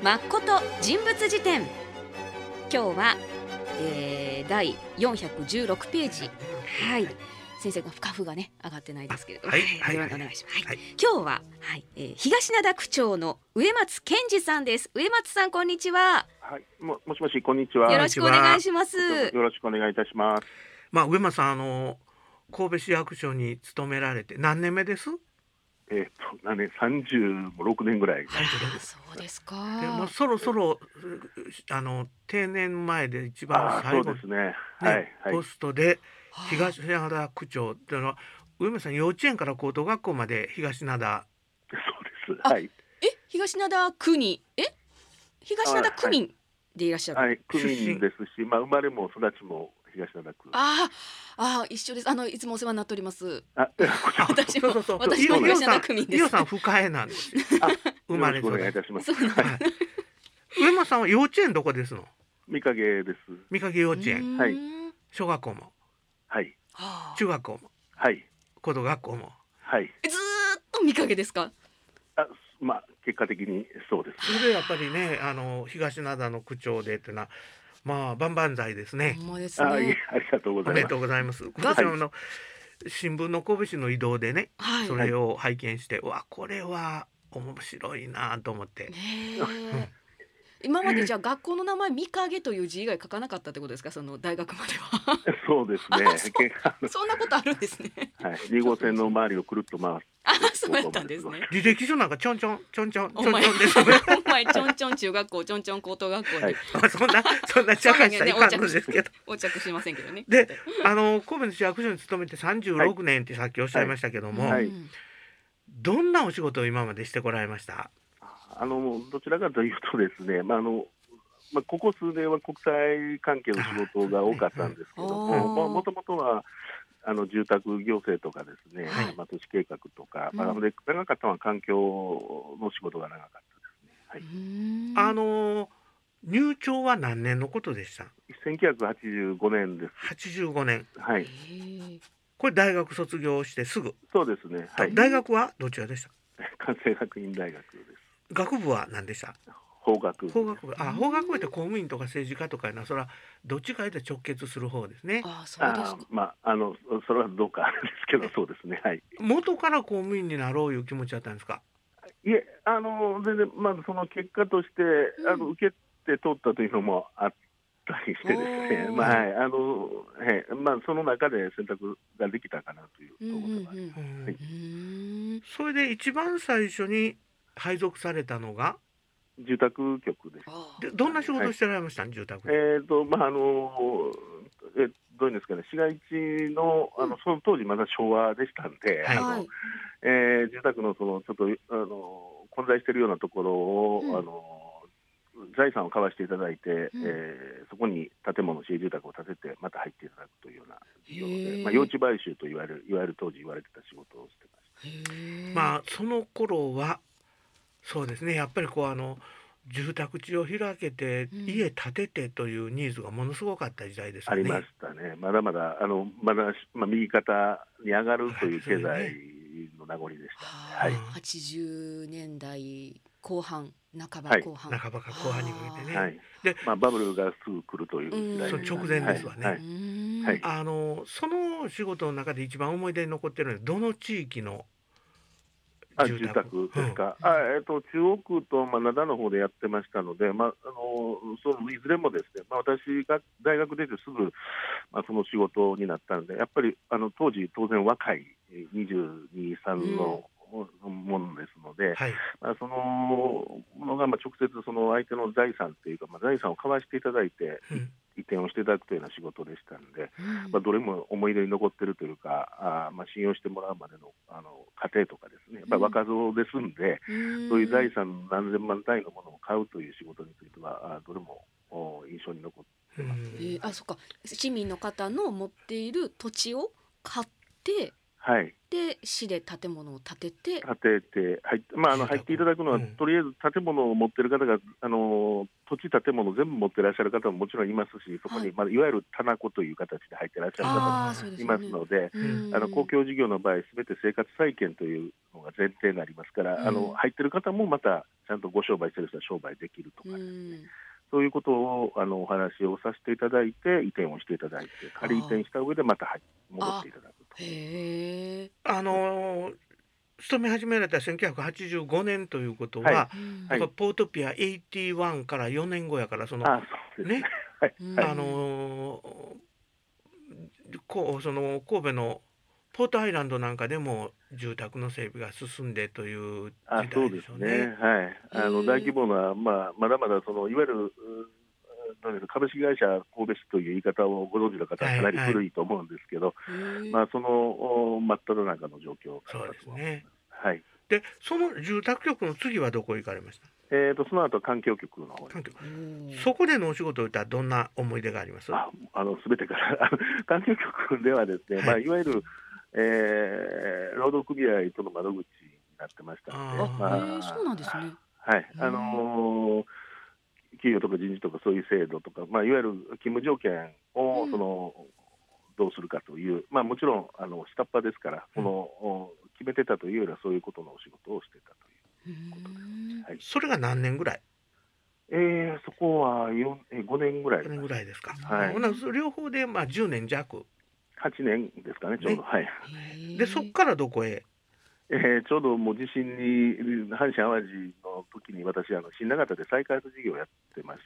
誠人物辞典。今日は、第416ページ、はい、先生がカフがね上がってないですけれども、 はいお願いします。 はい、 今日は、東灘区長の植松健二さんです。植松さん、こんにちは。 はい、もしもし、こんにちは。 よろしくお願いします。 よろしくお願いいたします。 植松さん、神戸市役所に勤められて何年目です？ 何年、36年ぐらい。 そうですか。 でもそろそろ定年前で一番最後そうですね。 ポストで東灘区長っていうのは、植松さん幼稚園から高等学校まで東灘。 そうです。はい。 東灘区に東灘区民でいらっしゃる。 はい、区民ですし、生まれも育ちも東灘区。 一緒です。いつもお世話になっております。 私も東灘区民です。 伊代さん深江なんですよ。生まれ育ち。 お願いいたします。 植松さんは幼稚園どこですの？ 御影です。 御影幼稚園。 はい。 小学校も。 はい。 中学校も。 はい。 高等学校も。 はい。 ずーっと御影ですか？ 結果的にそうです。 それでやっぱりね、東灘の区長でっていうのは万々歳ですね。 ほんまですね。 ありがとうございます。 おめでとうございます。今年の新聞の神戸市の移動でね、それを拝見して、これは面白いなと思って。 今までじゃあ学校の名前御影という字以外書かなかったってことですか？その大学までは。 そうですね。 そんなことあるんですね。 はい。2号線の周りをくるっと回す。 そうやったんですね。 履歴書なんかちょんちょんですね。 お前ちょんちょん中学校、ちょんちょん高等学校に。 そんな茶化したらいかんのですけど。 横着しませんけどね。 で、神戸の市役所に勤めて36年ってさっきおっしゃいましたけども、どんなお仕事を今までしてこられました？ どちらかというとですね、ここ数年は国際関係の仕事が多かったんですけども、もともとは住宅行政とかですね、都市計画とか、長かったのは環境の仕事が長かったですね。 入庁は何年のことでした？ 1985年です。 85年。 はい。 これ大学卒業してすぐ。 そうですね。はい。 大学はどちらでした？ 関西学院大学です。 学部は何でした？ 法学部。 法学部って公務員とか政治家とかそれはどっちかで直結する方ですね。 そうですか。 それはどうかあれですけど、そうですね。はい。 元から公務員になろういう気持ちだったんですか？ いえ、全然その結果として受けて通ったというのもあったりしてですね。その中で選択ができたかなというところがあります。 それで一番最初に配属されたのが住宅局です。 どんな仕事をしてられました？住宅。 どういうんですかね、市街地のその当時まだ昭和でしたんで、住宅のちょっと混在しているようなところを財産を買わしていただいて、そこに建物、市営住宅を建ててまた入っていただくというような事業で、用地買収といわゆる当時言われてた仕事をしてました。 その頃はそうですね、やっぱり住宅地を開けて家建ててというニーズがものすごかった時代ですよね。 ありましたね。まだ右肩に上がるという経済の名残でしたね。 80年代後半、半ば後半か後半に向けてね。 で、バブルがすぐ来るという時代直前ですわね。その仕事の中で一番思い出に残っているのはどの地域の住宅ですか？中央区と灘の方でやってましたので、いずれもですね、私が大学出てすぐ、その仕事になったので、やっぱり当時当然若い22、3のものですので、そのものが直接その相手の財産というか、財産を交わしていただいて、移転をしていただくというような仕事でしたので、どれも思い出に残っているというか、信用してもらうまでの過程とかですね、やっぱり若造ですんで、そういう財産何千万単位のものを買うという仕事についてはどれも印象に残ってます。 そっか、市民の方の持っている土地を買ってはい、 で市で建物を建てて、 建てて、入っていただくのは、とりあえず建物を持ってる方が、土地、建物全部持ってらっしゃる方ももちろんいますし、そこに、いわゆる棚子という形で入ってらっしゃる方もそうですいよね。 ますので、 うん公共事業の場合、すべて生活再建というのが前提になりますから、入ってる方もまた、ちゃんとご商売してる人は商売できるとかですね、そういうことをお話をさせていただいて、移転をしていただいて、仮移転した上でまた戻っていただくと。 へえ。 勤め始められた1985年ということはい、 は、 はい、 やっぱポートピア81から4年後やから、 そうですね。 ね、 はい、はい、 あのその神戸のポートアイランドなんかでも住宅の整備が進んでという時そう代でしょうですね。 ね。 はい。大規模な、まだまだいわゆる、なんですか、株式会社神戸市という言い方をご存知の方はかなり古いと思うんですけど、その真っ只中の状況だったとそう思います。 ですね。 はい。 で、その住宅局の次はどこ行かれました？ その後環境局の方に。 環境そこでのお仕事を言ったらどんな思い出があります？ すべてから環境局ではですね、いわゆる、労働組合との窓口になってましたので、 そうなんですね。 はい。給与とか人事とかそういう制度とか、いわゆる勤務条件をどうするかという、もちろん下っ端ですから、決めてたというよりはそういうことのお仕事をしてたということです。はい、 それが何年ぐらい？ そこは5年ぐらい 5年ぐらいですか。 はい、 両方で10年弱。 8年ですかね、ちょうど。はい。 で、そこからどこへ？ ちょうどもう地震に、阪神・淡路の時に私、新長田で再開発事業をやってまして、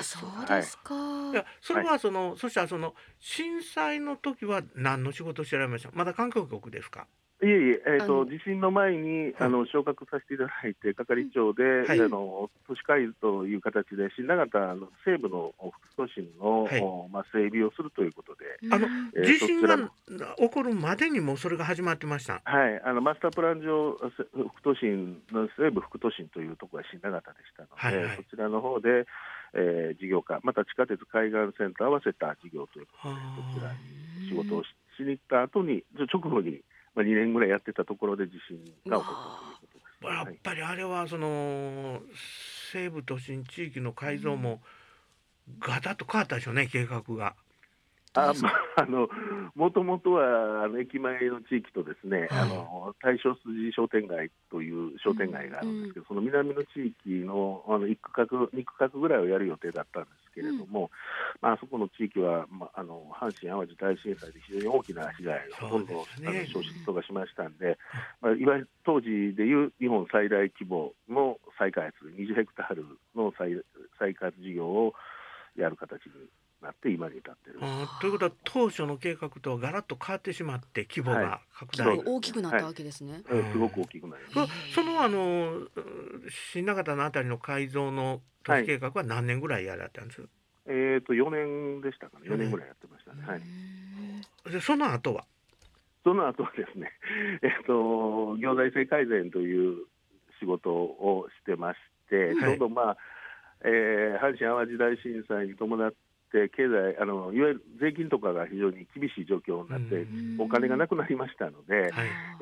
そうですか。 いや、それはそしたら震災の時は何の仕事をしてられました？まだ環境局ですか？ いえいえ、地震の前に昇格させていただいて、係長で、都市改造という形で、新長田の西部の副都心の、整備をするということで、 地震が起こるまでにもそれが始まってました。 はい、マスタープラン上、副都心の西部副都心というところが新長田でしたので、そちらの方で、事業化、また地下鉄海岸線と合わせた事業ということで、そちらに仕事をしに行った後に、直後に、2年ぐらいやってたところで地震が起こったということです。 やっぱりあれは西部都心地域の改造もガタッと変わったでしょうね、計画が。 もともとは駅前の地域とですね、大正筋商店街という商店街があるんですけど、その南の地域の1区画、2区画ぐらいをやる予定だったんですけれども、そこの地域は、阪神・淡路大震災で非常に大きな被害をほとんど焼失とかしましたんで、いわゆる当時でいう日本最大規模の再開発、20ヘクタールの再開発事業をやる形になって今に至っている。 ということは当初の計画とはガラッと変わってしまって規模が拡大、 大きくなったわけですね。 すごく大きくなります。 その新長田のあたりの改造の都市計画は何年ぐらいやられたんです？ 4年でしたかね。4年ぐらいやってましたね。はい。 でその後はですね、行財政改善という仕事をしてまして、ちょうど阪神・淡路大震災に伴って経済いわゆる税金とかが非常に厳しい状況になってお金がなくなりましたので、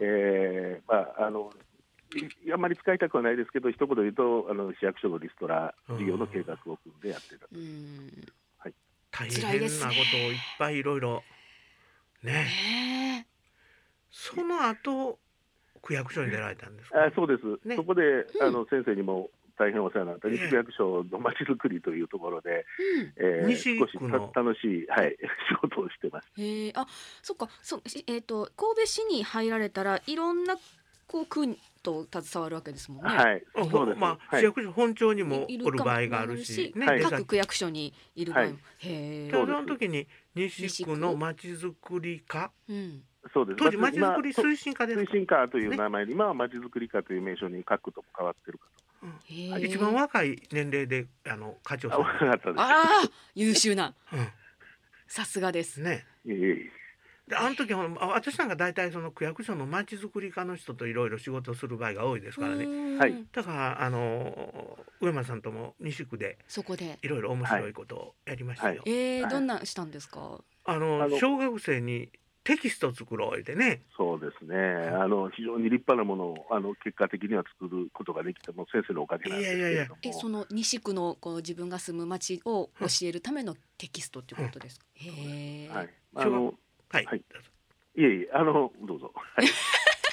あんまり使いたくはないですけど、一言で言うと市役所のリストラ事業の計画を組んでやってたと。 大変なことをいっぱいいろいろね。その後区役所に出られたんですか？ そうです。そこで先生にも大変お世話になった西区役所のまちづくりというところで、少し楽しい、仕事をしてます。 そっか。神戸市に入られたらいろんな区と携わるわけですもんね。 はい、そうです。 市役所本庁にもおる場合があるし、 各区役所にいる場合も。 その時に西区のまちづくり課、 そうです。 当時まちづくり推進課ですか？ 推進課という名前で、今はまちづくり課という名称に各区とも変わってるかと。 一番若い年齢で課長さん。 優秀な。さすがですね。であの時私なんか大体その区役所のまちづくり課の人といろいろ仕事をする場合が多いですからね。だから上間さんとも西区でそこでいろいろ面白いことをやりましたよ。 どんなしたんですか？ 小学生にテキスト作ろうでね。 そうですね。非常に立派なものを結果的には作ることができても先生のおかげなんですけれども。 その西区のこう自分が住む町を教えるためのテキストっていうことですか。へえ。 はい。 はい。 はい。いえいえ、どうぞ。はい。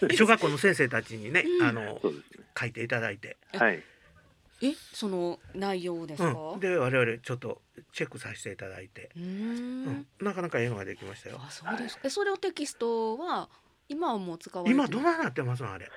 小学校の先生たちにね、 そうですね。 書いていただいて。 はい。 その内容ですか。 で我々ちょっとチェックさせていただいて、なかなかいいのができましたよ。 あ、そうですか。それをテキストは今はもう使われて今どうなってますのあれ。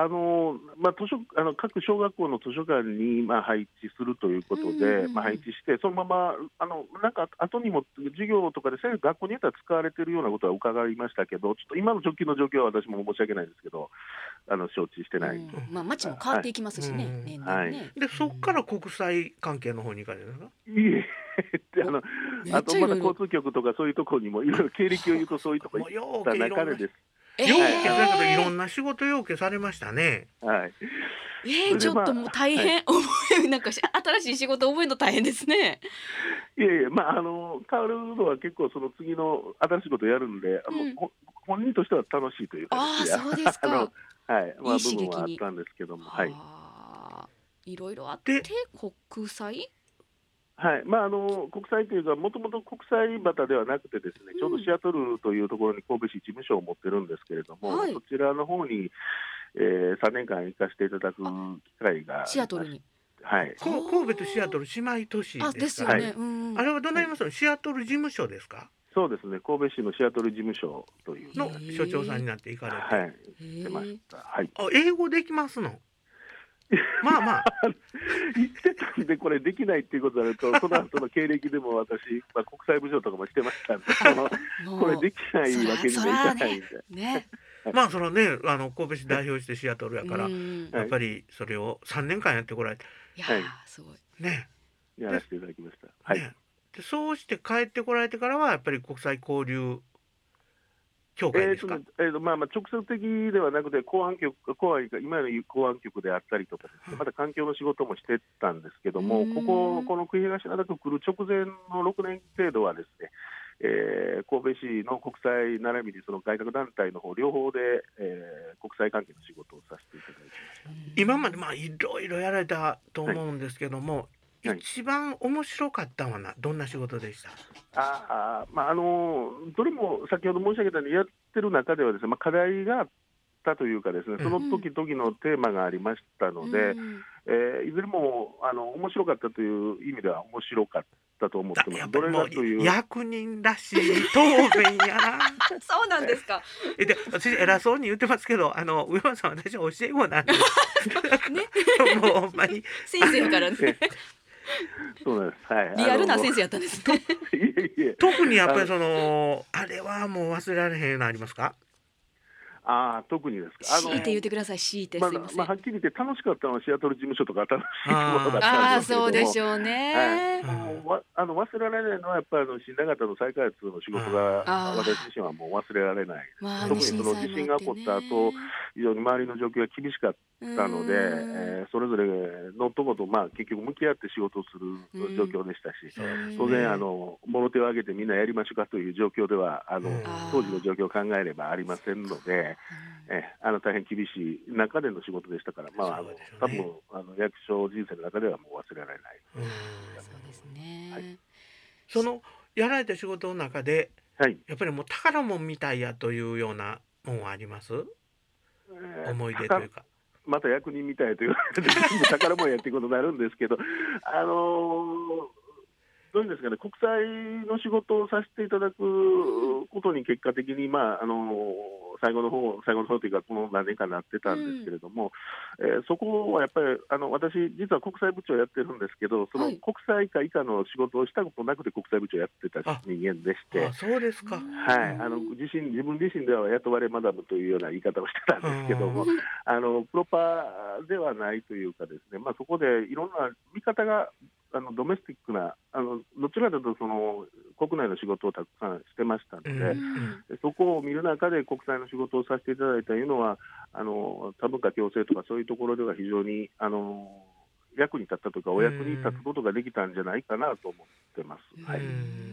各小学校の図書館に配置するということで、配置してそのままなんか後にも授業とかで学校によっては使われているようなことは伺いましたけど、ちょっと今の直近の状況は私も申し訳ないですけど、承知してない。 町も変わっていきますしね、年々ね。 でそこから国際関係の方に行かれるんですか。 いえあとまだ交通局とかそういうところにもいろいろ経歴を言うとそういうところに行った中でです。 だけどいろんな仕事要件されましたね。 はい。 ちょっともう大変、なんか新しい仕事覚えるの大変ですね。 いやいや、変わるのは結構その次の新しいことをやるんで、本人としては楽しいというか、 そうですか。 はい、部分はあったんですけども、はい。 いろいろあって国際。 はい、国際というか、もともと国際旗ではなくてですね、ちょうどシアトルというところに神戸市事務所を持ってるんですけれども、そちらの方に、3年間行かせていただく機会がシアトルに。 はい。 神戸とシアトル姉妹都市ですか。 ですよね。 あれはどうなりますの？シアトル事務所ですか？ そうですね。神戸市のシアトル事務所というの所長さんになって行かれて、 はい、してました。はい。 英語できますの？まあ言ってたんでこれできないっていうことになると、その後の経歴でも私、国際部長とかもしてましたんで、これできないわけにもいかないんで。 ね。 そのね、神戸市代表してシアトルやから、やっぱりそれを3年間やってこられて、 すごいね、 やらせていただきました。はい。 でそうして帰ってこられてからはやっぱり国際交流協会ですか。 直接的ではなくて今の公安局であったりとかですね、また環境の仕事もしてたんですけども、この久東灘区来る直前の6年程度はですね、神戸市の国際並びにその外郭団体の方両方で、国際関係の仕事をさせていただいてました。 今までいろいろやられたと思うんですけども、一番面白かったのはどんな仕事でした？ どれも先ほど申し上げたようにやってる中ではですね、課題があったというかですね、その時々のテーマがありましたので、いずれも面白かったという意味では面白かったと思ってます。どれがという役人らしい答弁やな。 そうなんですか。 で私偉そうに言ってますけど、上山さん私教え子なんです。もうほんまに先生からね。 そうなんです。はい。 リアルな先生やったんですね。 特にやっぱりあれはもう忘れられへんようなありますか？ 特にですか。 強いて言ってください。強いてすいません。 はっきり言って楽しかったのはシアトル事務所とか楽しいものだったんですけども。 そうでしょうね。 忘れられないのはやっぱり新長田の再開発の仕事が私自身はもう忘れられない。特にその地震が起こった後、非常に周りの状況が厳しかったので、それぞれのとこと結局向き合って仕事をする状況でしたし、当然物手を挙げてみんなやりましょうかという状況では当時の状況を考えればありませんので。大変厳しい中での仕事でしたから、多分役所人生の中ではもう忘れられない。 そうですね。 そのやられた仕事の中で、やっぱりもう宝物みたいやというようなもんはあります？思い出というか。 また役人みたいと言われて宝物やっていうことになるんですけど、どういうんですかね、国際の仕事をさせていただくことに結果的に、最後の方というか、この何年かなってたんですけれども、そこはやっぱり私、実は国際部長やってるんですけど、その国際化以下の仕事をしたことなくて国際部長やってた人間でして、 そうですか。 自分自身では雇われマダムというような言い方をしてたんですけども、プロパーではないというかですね、そこでいろんな見方がドメスティックなどちらかというと国内の仕事をたくさんしてましたので、そこを見る中で国際の仕事をさせていただいたというのは多文化共生とかそういうところでは非常に役に立ったとかお役に立つことができたんじゃないかなと思ってます。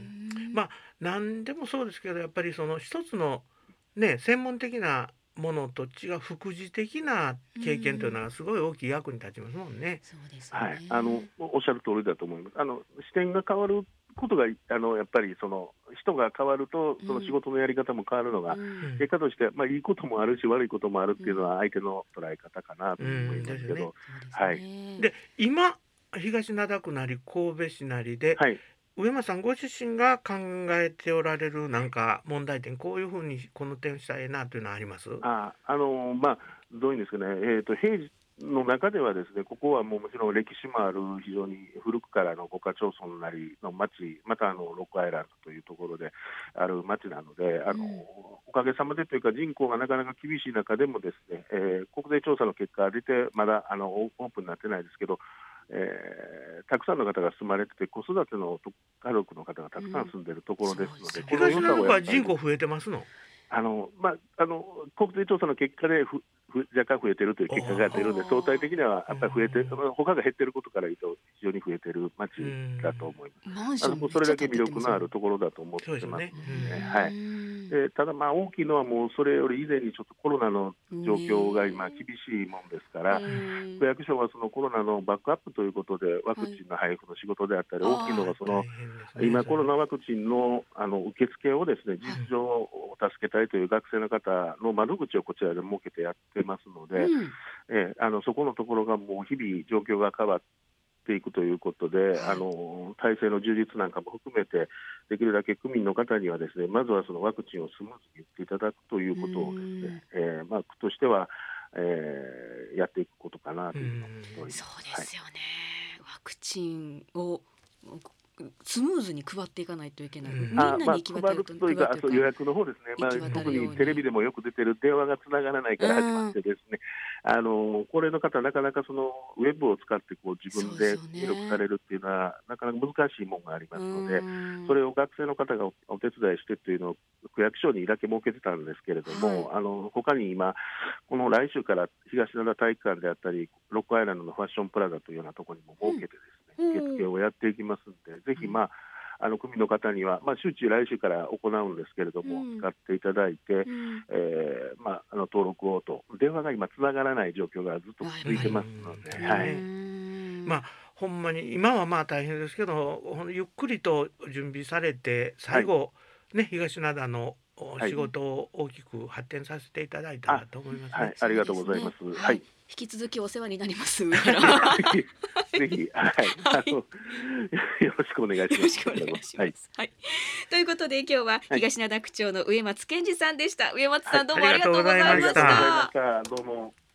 まあ何でもそうですけど、やっぱりその一つのね専門的なものと違う副次的な経験というのはすごい大きい役に立ちますもんね。 そうですよはね。 い、おっしゃる通りだと思います。視点が変わることがやっぱりその人が変わるとその仕事のやり方も変わるのが、結果として、いいこともあるし悪いこともあるっていうのは相手の捉え方かなと思いますけど、はい。 で今東灘区なり神戸市なりで、 はい、 上間さんご自身が考えておられるなんか問題点、こういうふうにこの点したいなというのはあります？ どういうんですかね、平時の中ではですね、ここはもちろん歴史もある非常に古くからの五箇町村なりの町、またロックアイランドというところである町なので、おかげさまでというか人口がなかなか厳しい中でもですね、国税調査の結果が出てまだオープンになってないですけど、たくさんの方が住まれてて子育ての家族の方がたくさん住んでいるところですので、 東灘区は人口増えてますの？ 国税調査の結果で若干増えてるという結果が出るので、相対的にはやっぱり増えて、他が減ってることから言うと非常に増えてる町だと思います。それだけ魅力のあるところだと思ってますね。はい。ただ大きいのはもうそれより以前にちょっとコロナの状況が今厳しいもんですから、区役所はそのコロナのバックアップということでワクチンの配布の仕事であったり、大きいのがその今コロナワクチンの受付をですね、実情を助けたいという学生の方の窓口をこちらで設けてやってますので、そこのところがもう日々状況が変わっていくということで、体制の充実なんかも含めてできるだけ区民の方にはですね、まずはそのワクチンをスムーズに打っていただくということをですね、区としては、やっていくことかなというふうに思っております。 そうですよね、ワクチンをスムーズに配っていかないといけない。みんなに行き渡るというか、予約の方ですね。特にテレビでもよく出てる電話がつながらないから始まってですね、高齢の方なかなかそのウェブを使って自分で入力されるっていうのはなかなか難しいものがありますので、それを学生の方がお手伝いしてっていうのを区役所にだけ設けてたんですけれども、他に今この来週から東灘体育館であったりロックアイランドのファッションプラザというようなところにも設けてですね、受付をやっていきますので、ぜひ区民の方には、周知来週から行うんですけれども、使っていただいて、登録をと、電話が今つながらない状況がずっと続いてますので、 ほんまに今は大変ですけど、ゆっくりと準備されて最後、東灘の仕事を大きく発展させていただいたらと思いますね。 ありがとうございます。 引き続きお世話になります。 ぜひ、よろしくお願いします。 よろしくお願いします。ということで今日は東灘区長の植松健二さんでした。植松さん、どうもありがとうございました。 どうも。